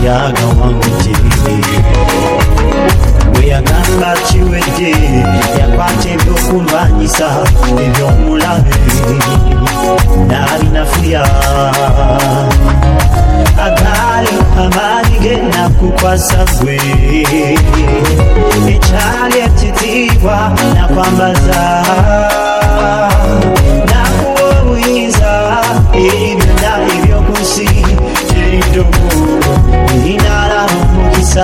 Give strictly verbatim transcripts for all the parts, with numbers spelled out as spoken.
yagawanguje weyagamba kiwedde yakwata ebyokulwanyisa ebyomulabe nalinafuya agali amaanyi genakukwasa gwe ekyali ekitiibwa nakwambaza nakuwa obuyinza eri byonna ebyokunsi teridogo inala omukisa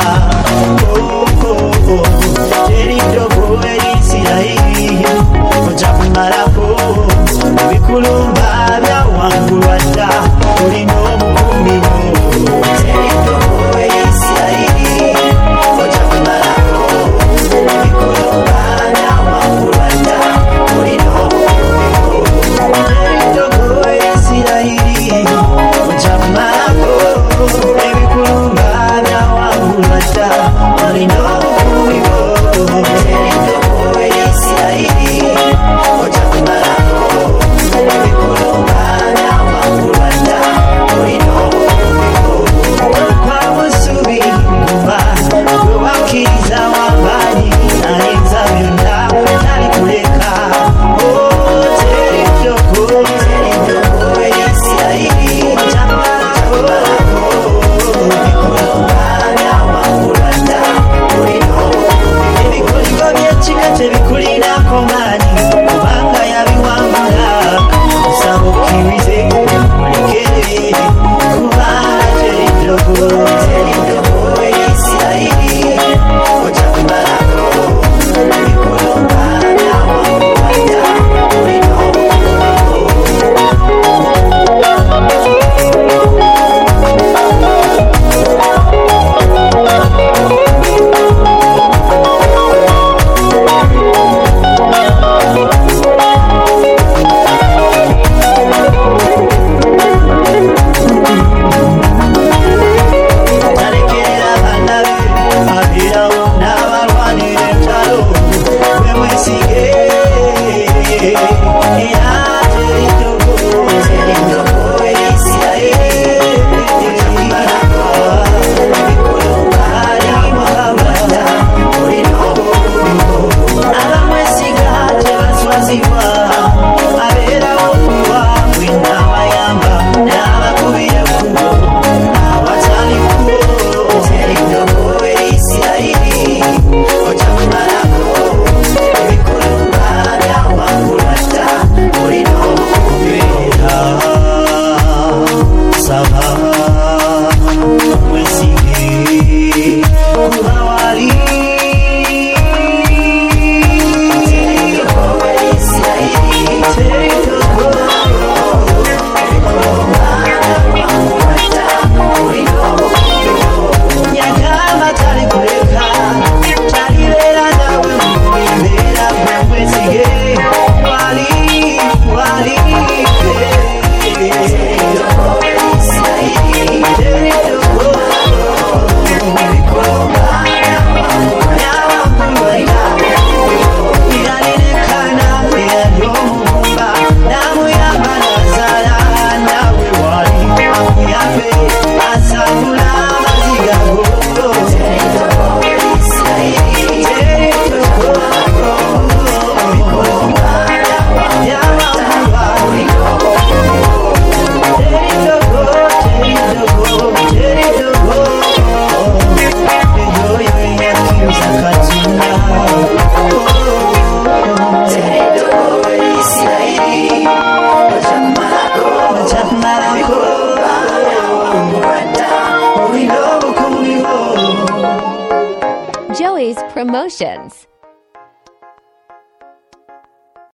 teridogo erisirayiri ojja kumalako ebikulumba byawangulwa dda olina obukumi bwo teridogo erisirayiri ojja kumalako ebikulumba byawangulwa dda olina obukumi bwo teridogo erisirayiri ojja kumalako ebikulumba byawangulwa dda olina obukumi bwo teridogo erisirayiri ojja kumalako ebikulumba byawangulwa dda olina obukumi bwo kwa busubi kuba gwe wakkiriza wambanyi ayinza byonna talikuleka teridogo teridogo erisirayiri ojja kumalako ebikulumba byawangulwa dda olina obukumi bwo ebikoligo by'ekika tebikulinako maanyi kubanga yabiwangula osaba okkirize mulekere kubanga teridogo teridogo erisirayiri ojja kumalako ebikulumba byawangulwa dda olina obukumi bwo talekerera bannabe abeerawo n'abalwanira entalo gwe mwesige era teridogo teridogo erisirayiri ojja kumalako ebikulumba byawangulwa dda olina obukumi bwo abamwesiga tebaswazibwa abeerawo kuwaabwe n'abayamba n'abakubira ekkubo awatali kkubo teridogo erisirayiri ojja kumalako ebikulumba byawangulwa dda olina obukumi bwo saba mwesige kuba wali teridogo erisirayiri teridogo ebikulumba byawangulwa dda olina obukumi bwo yagamba talikuleka talibeera nawe mu mbeera gwe mwesige wali wali teridogo erisirayiri teridogo ebikulumba byawangulwa dda yalirikana eyalyomumba namuyamba nazaala nawe wali amuyambe asangula amaziga go teridogo erisirayiri teridogo ebikulumba byawangulwa olina obukumi bwo teridogo teridogo teridogo eyoyo eyakkiriza katonda teridogo erisirayiri ojja kumalako ojja kumalako byawangulwa dda olina obukumi bwo Joey's Promotions.